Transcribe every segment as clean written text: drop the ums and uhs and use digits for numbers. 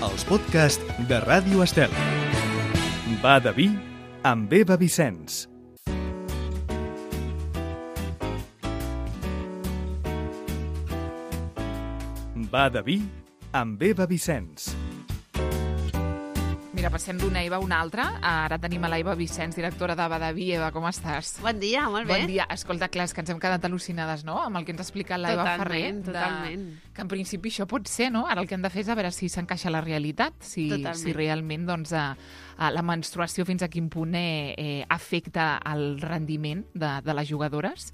els podcasts de Ràdio Estel. Va de vi amb Eva Vicenç. Va de vi amb Eva Vicenç. Mira, passem d'una Eva a una altra. Ara tenim a la Eva Vicenç, directora de Va de vi. Eva, com estàs? Bon dia, molt bé. Bon dia. Escolta, clar, és que ens hem quedat al·lucinades, no?, amb el que ens ha explicat la Eva Ferrer. Totalment. Que en principi això pot ser, no? Ara el que hem de fer és a veure si s'encaixa a la realitat, si realment doncs, la menstruació fins a quin punt afecta el rendiment de les jugadores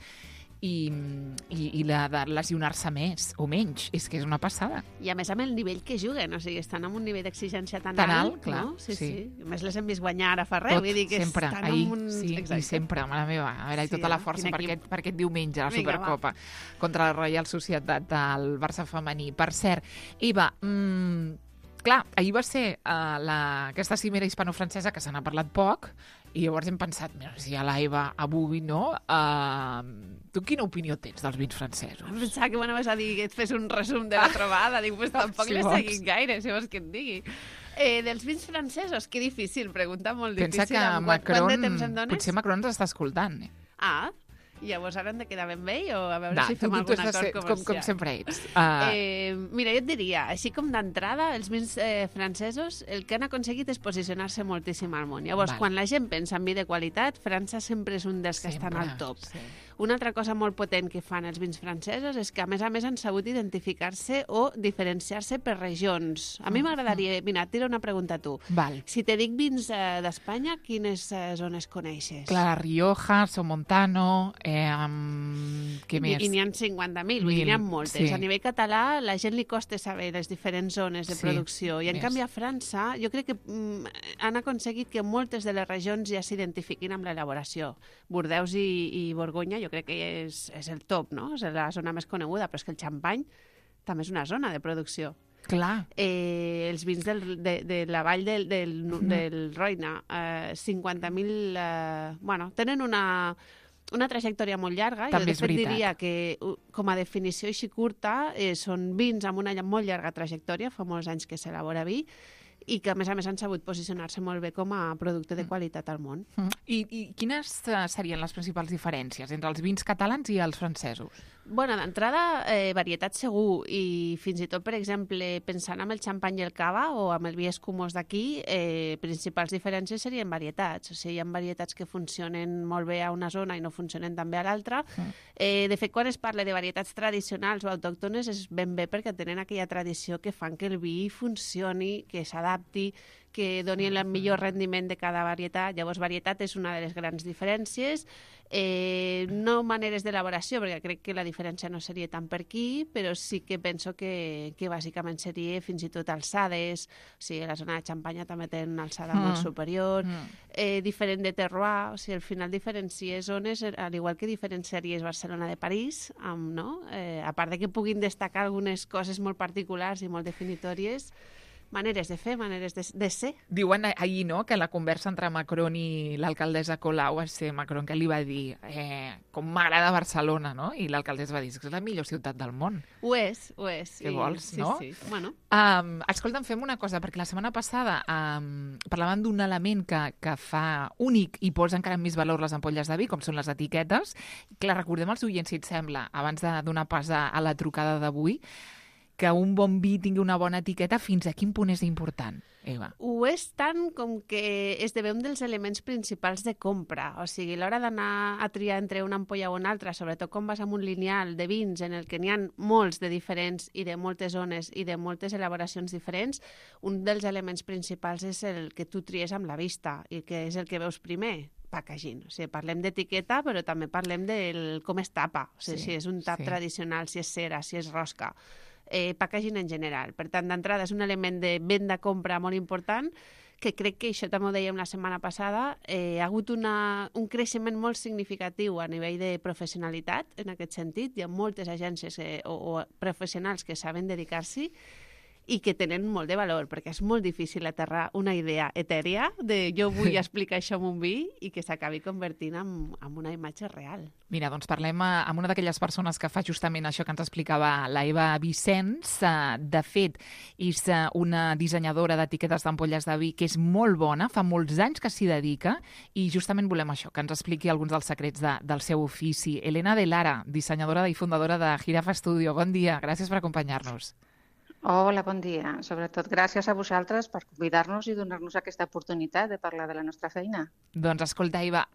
i la de lesionar-se més o menys. És que és una passada. I a més amb el nivell que juguen, o sigui, estan amb un nivell d'exigència tan alt, clar. No? Sí. A més les hem vist guanyar ara fa res, vull dir que sempre, estan ahir, amb un... Sí, i sempre, mare meva. A veure, tota la força per aquest diumenge, la Supercopa, contra la Reial Societat del Barça femení. Per cert, Eva, clar, ahir va ser aquesta cimera hispano-francesa que se n'ha parlat poc, i llavors hem pensat, mira, si hi ha la Eva avui, no? Tu quina opinió tens dels vins francesos? Pensava que m'anaves a dir que et fes un resum de la trobada. Dic, pues tampoc l'he seguit gaire, si vols que et digui. Dels vins francesos, que difícil, pregunta molt difícil. Pensa que Macron, quant de temps em dones? Potser Macron ens està escoltant. Llavors ara hem de quedar ben bé o a veure si fem algun acord comercial. Com sempre ets. Mira, jo et diria, així com d'entrada, els vins francesos el que han aconseguit és posicionar-se moltíssim al món. Llavors, quan la gent pensa en vi de qualitat, França sempre és un dels que estan al top. Sí. Una altra cosa molt potent que fan els vins francesos és que, a més han sabut identificar-se o diferenciar-se per regions. A mi m'agradaria... Mira, et tiro una pregunta a tu. Val. Si te dic vins d'Espanya, quines zones coneixes? Clar, Rioja, Somontano... què més? I n'hi ha 50.000, n'hi ha moltes. Sí. A nivell català, la gent li costa saber les diferents zones de producció. I en canvi a França, jo crec que han aconseguit que moltes de les regions ja s'identifiquin amb l'elaboració. Bordeus i Borgonya jo crec que és el top, no? És la zona més coneguda, però és que el xampany també és una zona de producció. Clar. Els vins de la vall del Roine, 50.000... tenen una trajectòria molt llarga. També jo de fet diria que, com a definició així curta, són vins amb una molt llarga trajectòria, fa molts anys que s'elabora vi, i que, a més han sabut posicionar-se molt bé com a producte de qualitat al món. I quines serien les principals diferències entre els vins catalans i els francesos? Bueno, d'entrada, varietat segur, i fins i tot, per exemple, pensant en el xampany i el cava o amb el vi escumós d'aquí, principals diferències serien varietats. O sigui, hi ha varietats que funcionen molt bé a una zona i no funcionen tan bé a l'altra. De fet, quan es parla de varietats tradicionals o autòctones és ben bé perquè tenen aquella tradició que fan que el vi funcioni, que s'adapti, que doni el millor rendiment de cada varietat. Llavors, varietat és una de les grans diferències. No maneres d'elaboració, perquè crec que la diferència no seria tant per aquí, però sí que penso que bàsicament seria fins i tot alçades. O sigui, la zona de Xampanya també té una alçada molt superior. Diferent de terroir, o sigui, al final diferencies zones, al igual que diferenciaries Barcelona de París, no? A part de que puguin destacar algunes coses molt particulars i molt definitòries, maneres de fer, maneres de ser. Diuen ahir, no?, que la conversa entre Macron i l'alcaldessa Colau va ser Macron que li va dir com m'agrada Barcelona, no? I l'alcaldessa va dir que és la millor ciutat del món. Ho és. Què vols, no? Sí. Bueno. Escolta'm, fem una cosa, perquè la setmana passada parlàvem d'un element que fa únic i posa encara més valor les ampolles de vi, com són les etiquetes. Clar, recordem als oients, si et sembla, abans de donar pas a la trucada d'avui, que un bon vi tingui una bona etiqueta, fins a quin punt és important, Eva? Ho és tant com que esdevé un dels elements principals de compra. O sigui, a l'hora d'anar a triar entre una ampolla o una altra, sobretot quan vas amb un lineal de vins en el que n'hi ha molts de diferents i de moltes zones i de moltes elaboracions diferents, un dels elements principals és el que tu tries amb la vista i que és el que veus primer. Packaging. O sigui, parlem d'etiqueta, però també parlem del com es tapa. O sigui, si és un tap tradicional, si és cera, si és rosca. Packaging en general. Per tant, d'entrada és un element de venda-compra molt important, que crec que això també ho dèiem la setmana passada, ha hagut un creixement molt significatiu a nivell de professionalitat, en aquest sentit. Hi ha moltes agències o professionals que saben dedicar-s'hi, i que tenen molt de valor, perquè és molt difícil aterrar una idea etèria de jo vull explicar això amb un vi i que s'acabi convertint en una imatge real. Mira, doncs parlem amb una d'aquelles persones que fa justament això que ens explicava la Eva Vicens. De fet, és una dissenyadora d'etiquetes d'ampolles de vi que és molt bona, fa molts anys que s'hi dedica i justament volem això, que ens expliqui alguns dels secrets del seu ofici. Elena de Lara, dissenyadora i fundadora de Jirafa Studio. Bon dia, gràcies per acompanyar-nos. Hola, bon dia. Sobretot gràcies a vosaltres per convidar-nos i donar-nos aquesta oportunitat de parlar de la nostra feina. Doncs escolta, Eva,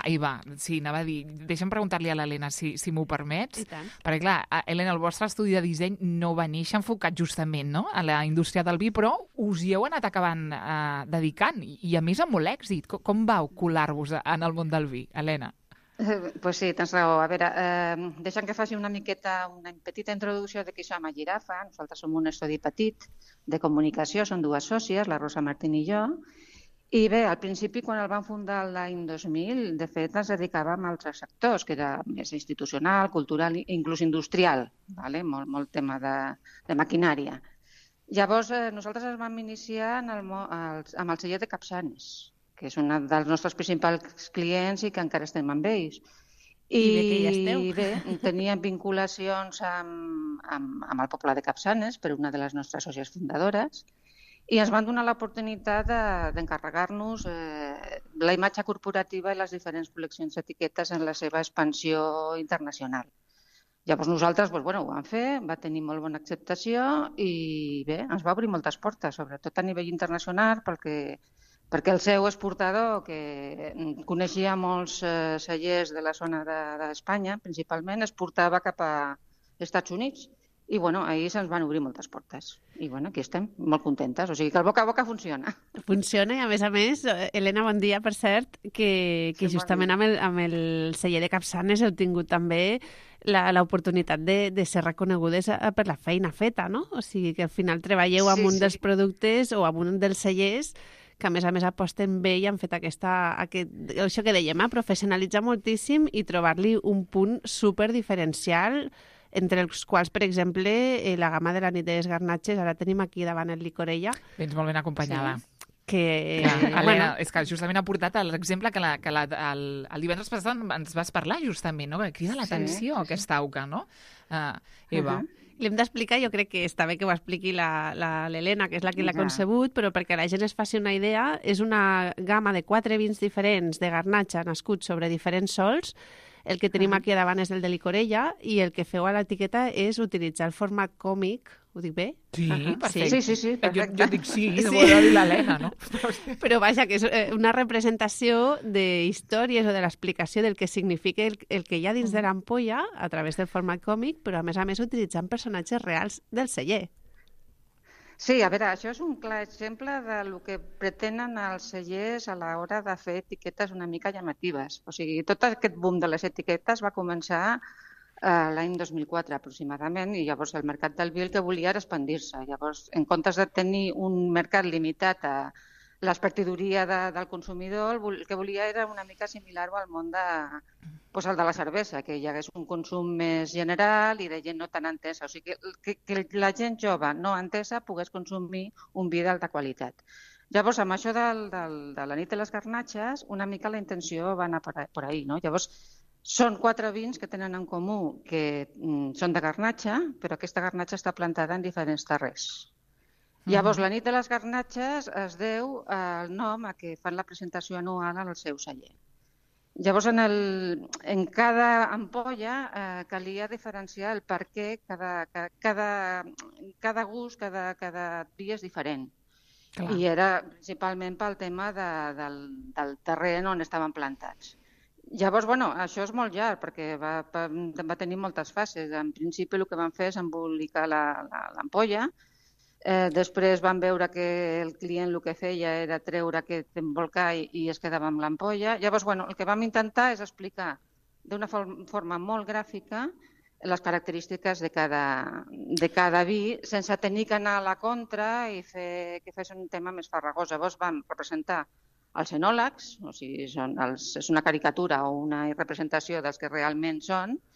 sí, anava a dir, deixa'm preguntar-li a l'Helena si m'ho permets. I tant. Perquè, clar, Helena, el vostre estudi de disseny no va néixer enfocat justament, no?, a la indústria del vi, però us hi heu anat acabant dedicant i a més amb molt èxit. Com vau colar-vos en el món del vi, Helena? Pues sí, tens raó. A veure, deixa'm que faci una petita introducció de qui som a Jirafa. Nosaltres som un estudi petit de comunicació, són dues sòcies, la Rosa Martín i jo. I bé, al principi, quan el vam fundar l'any 2000, de fet, ens dedicàvem a altres sectors, que era més institucional, cultural i inclús industrial, vale? Molt tema de maquinària. Llavors, nosaltres ens vam iniciar amb el celler de Capçanes, que és un dels nostres principals clients i que encara estem amb ells. I bé que hi esteu. I bé, teníem vinculacions amb el poble de Capçanes, per una de les nostres sòcies fundadores, i ens van donar l'oportunitat d'encarregar-nos la imatge corporativa i les diferents col·leccions d'etiquetes en la seva expansió internacional. Llavors nosaltres ho vam fer, va tenir molt bona acceptació i bé, ens va obrir moltes portes, sobretot a nivell internacional, perquè el seu exportador, que coneixia molts cellers de la zona d'Espanya, principalment, exportava cap a Estats Units. I ahir se'ns van obrir moltes portes. I aquí estem, molt contentes. O sigui que el boca a boca funciona. Funciona i, a més, Helena, bon dia, per cert, que sí, justament amb el celler de Capçanes heu tingut també l'oportunitat de ser reconegudes per la feina feta, no? O sigui que al final treballeu amb un dels productes o amb un dels cellers que a més aposten bé i han fet això que dèiem, professionalitzar moltíssim i trobar-li un punt superdiferencial, entre els quals, per exemple, la gamma de la nit de les garnatxes, ara tenim aquí davant el Licorella. Vens molt ben acompanyada. Sí. Que... Helena, és que justament ha portat l'exemple que el divendres passat ens vas parlar, justament, no? Que crida l'atenció aquesta auca, no? Eva. L'hem d'explicar, jo crec que està bé que ho expliqui l'Helena, que és la que l'ha concebut, però perquè la gent es faci una idea, és una gamma de 4 vins diferents de garnatxa nascuts sobre diferents sols. El que tenim aquí davant és el de Licorella i el que feu a l'etiqueta és utilitzar el format còmic. Ho dic bé? Sí, perfecte. Sí, perfecte. Jo dic sí, no vol dir l'Helena, no? Però vaja, que és una representació d'històries o de l'explicació del que significa el que hi ha dins de l'ampolla a través del format còmic, però a més utilitzant personatges reals del celler. Sí, a veure, això és un clar exemple del que pretenen els cellers a l'hora de fer etiquetes una mica llamatives. O sigui, tot aquest boom de les etiquetes va començar l'any 2004 aproximadament i llavors el mercat del vi el que volia era expandir-se. Llavors, en comptes de tenir un mercat limitat a l'expertidoria del consumidor, el que volia era una mica assimilar-ho al món el de la cervesa, que hi hagués un consum més general i de gent no tan entesa. O sigui, que la gent jove no entesa pogués consumir un vi d'alta qualitat. Llavors, amb això de la nit de les garnatxes, una mica la intenció va anar per ahí, no? Llavors, són 4 vins que tenen en comú que són de garnatxa, però aquesta garnatxa està plantada en diferents terrers. Llavors, la nit de les garnatxes es deu al nom a que fan la presentació anual al seu celler. Llavors, en cada ampolla calia diferenciar el per què cada gust, cada vi és diferent. Clar. I era principalment pel tema del terreny on estaven plantats. Llavors, això és molt llarg perquè va tenir moltes fases. En principi el que van fer és embolicar l'ampolla. Després van veure que el client el que feia era treure aquest embolcar i es quedava amb l'ampolla. Llavors, el que vam intentar és explicar d'una forma molt gràfica les característiques de cada vi, sense tenir que anar a la contra i que fes un tema més farragós. Llavors vam representar els enòlegs, o sigui, és una caricatura o una representació dels que realment són,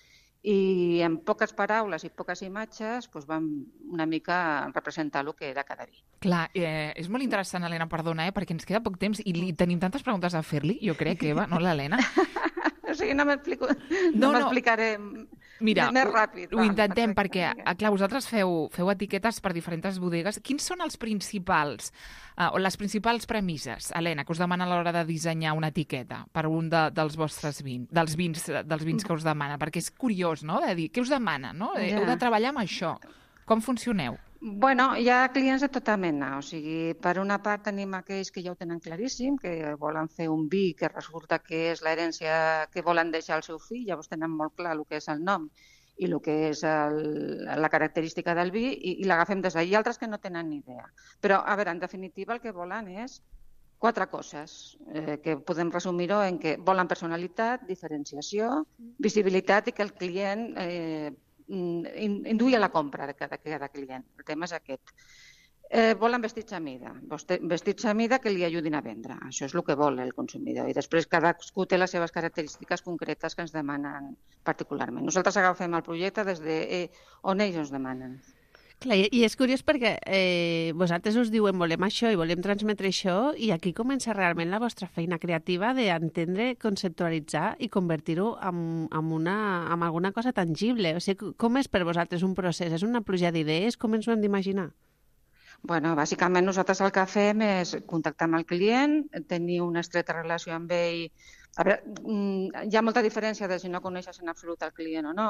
i en poques paraules i poques imatges vam una mica representar el que era cada vi. Clar, és molt interessant, Helena, perdona, perquè ens queda poc temps i tenim tantes preguntes a fer-li, jo crec, Eva, no l'Helena? O sigui, no m'explicaré més ràpid. Ho intentem perquè, clar, vosaltres feu etiquetes per diferents bodegues. Quins són els principals o les principals premisses, Helena, que us demana a l'hora de dissenyar una etiqueta per un dels vostres vins, dels vins que us demana? Perquè és curiós, no?, de dir, què us demana, no? Heu de treballar amb això. Com funcioneu? Bueno, hi ha clients de tota mena, o sigui, per una part tenim aquells que ja ho tenen claríssim, que volen fer un vi que resulta que és l'herència que volen deixar al seu fill, llavors tenen molt clar el que és el nom i el que és la característica del vi i l'agafem des d'ahir. Hi ha altres que no tenen ni idea. Però, a veure, en definitiva el que volen és 4 coses, que podem resumir-ho en que volen personalitat, diferenciació, visibilitat i que el client induir a la compra de cada client. El tema és aquest. Volen vestits a mida que li ajudin a vendre. Això és el que vol el consumidor. I després cadascú té les seves característiques concretes que ens demanen particularment. Nosaltres agafem el projecte des d'on ells ens demanen. Clar, i és curiós perquè vosaltres us diuen volem això i volem transmetre això i aquí comença realment la vostra feina creativa d'entendre, conceptualitzar i convertir-ho en alguna cosa tangible. O sigui, com és per vosaltres un procés? És una pluja d'idees? Com ens ho hem d'imaginar? Bueno, bàsicament nosaltres el que fem és contactar amb el client, tenir una estreta relació amb ell. A veure, hi ha molta diferència de si no coneixes en absolut el client o no,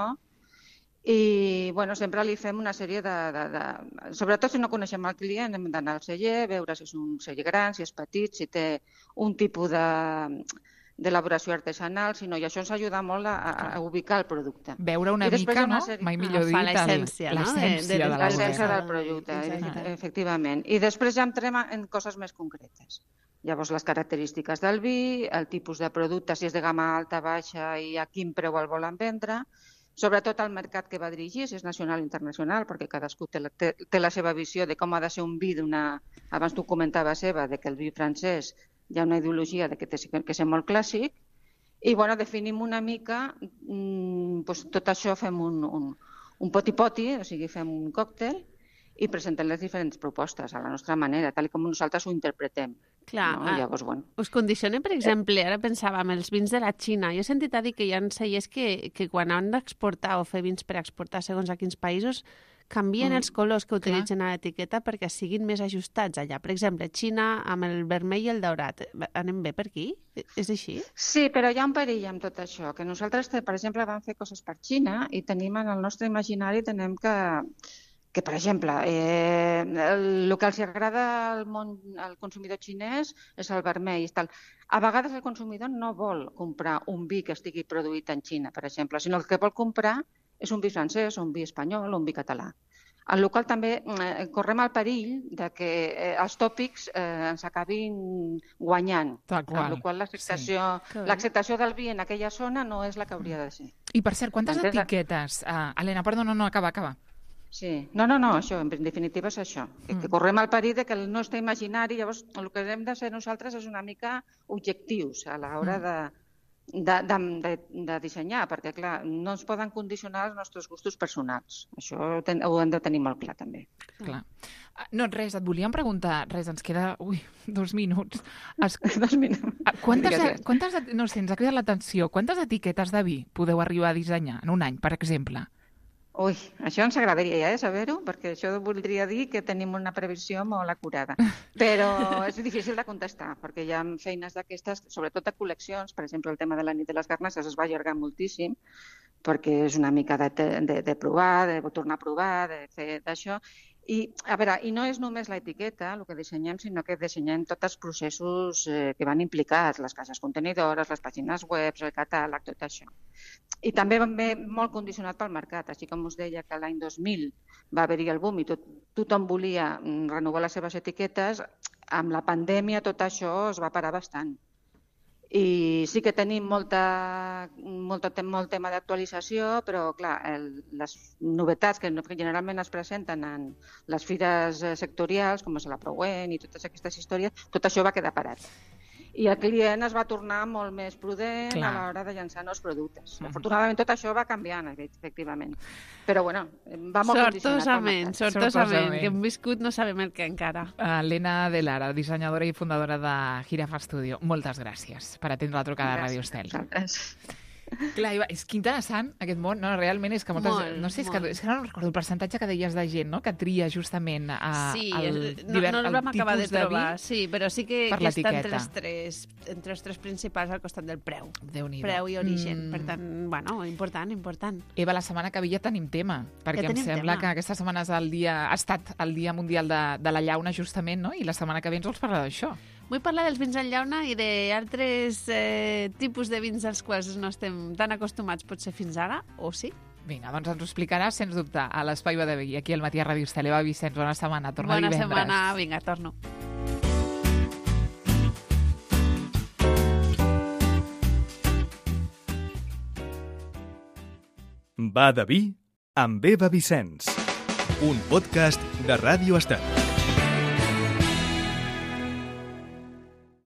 i bueno, sempre li fem una sèrie sobretot si no coneixem el client, hem d'anar al celler, veure si és un celler gran, si és petit, si té un tipus d'elaboració artesanal, si no, i això ens ajuda molt a ubicar el producte. Veure una mica, no? Mai millor dit, l'essència del producte, efectivament. I després ja entrem en coses més concretes. Llavors, les característiques del vi, el tipus de producte, si és de gamma alta, baixa i a quin preu el volen vendre, sobretot al mercat que va dirigir, si és nacional o internacional, perquè cadascú té la seva visió de com ha de ser un vi abans tu comentaves, Eva, de que el vi francès hi ha una ideologia de que té que ser molt clàssic, i bueno, definim una mica, tot això fem un poti-poti, o sigui, fem un còctel, i presentem les diferents propostes a la nostra manera, tal com nosaltres ho interpretem. Clar, no? Llavors, bueno. Us condicionen, per exemple, ara pensàvem, els vins de la Xina. Jo he sentit a dir que hi ha cellers que quan han d'exportar o fer vins per exportar segons a quins països, canvien els colors que utilitzen a l'etiqueta perquè siguin més ajustats allà. Per exemple, Xina amb el vermell i el daurat. Anem bé per aquí? És així? Sí, però hi ha un perill amb tot això, que nosaltres, per exemple, vam fer coses per Xina i tenim en el nostre imaginari que, per exemple, el que els agrada al consumidor xinès és el vermell. A vegades el consumidor no vol comprar un vi que estigui produït en Xina, per exemple, sinó el que vol comprar és un vi francès, un vi espanyol o un vi català. En el qual també correm el perill de que els tòpics ens acabin guanyant. En el qual l'acceptació del vi en aquella zona no és la que hauria de ser. I per cert, quantes etiquetes? Helena, perdona, no, acaba. Sí, no, això, en definitiva és això, que correm el perill que el nostre imaginari, llavors el que hem de fer nosaltres és una mica objectius a l'hora de dissenyar, perquè clar, no ens poden condicionar els nostres gustos personals, això ho hem de tenir molt clar també. Clar. No, res, et volíem preguntar, ens queda 2 minuts. 2 minuts. Quantes, no sé, ens ha cridat l'atenció, quantes etiquetes de vi podeu arribar a dissenyar en un any, per exemple? Ui, això ens agradaria saber-ho, perquè això voldria dir que tenim una previsió molt acurada. Però és difícil de contestar, perquè hi ha feines d'aquestes, sobretot de col·leccions, per exemple, el tema de la nit de les garnasses es va allargar moltíssim, perquè és una mica de provar, de tornar a provar, de fer d'això. I, a veure, i no és només l'etiqueta el que dissenyem, sinó que dissenyem tots els processos que van implicats, les caixes contenidores, les pàgines web, el catàleg, tot això. I també ve molt condicionat pel mercat, així com us deia que l'any 2000 va haver-hi el boom i tothom volia renovar les seves etiquetes, amb la pandèmia tot això es va parar bastant. I sí que tenim molt tema d'actualització, però clar, les novetats que generalment es presenten en les fires sectorials, com és la Prowen i totes aquestes històries, tot això va quedar parat. i el client es va tornar molt més prudent Clar. a l'hora de llançar nous productes. Afortunadament tot això va canviant, efectivament. Però bueno, va molt condicionat. Sortosament, que hem viscut no sabem el que encara. Helena de Lara, dissenyadora i fundadora de Jirafa Studio, moltes gràcies per atendre la trucada de Radio Estel. Clar, és que interessant aquest món, no? Realment és que moltes... Molt, no sé, és que no recordo el percentatge que deies de gent, no? Que tria justament no el vam acabar de trobar, sí, però sí que està entre els tres principals al costat del preu. Déu-n'hi-do. Preu i origen. Per tant, bueno, important. Eva, la setmana que ve ja tenim tema, perquè em sembla que aquesta setmana ha estat el Dia Mundial de la Llauna, justament, no? I la setmana que ve ens vols parlar d'això. Vull parlar dels vins en llauna i d'altres tipus de vins als quals no estem tan acostumats potser fins ara, o sí? Vinga, doncs ens ho explicaràs, sens dubte, a l'Espai Badaví, aquí al matí a Ràdio Estel. Eva Vicenç, bona setmana, torna divendres. Bona setmana, vinga, torno. Badaví amb Eva Vicenç, un podcast de Ràdio Estel.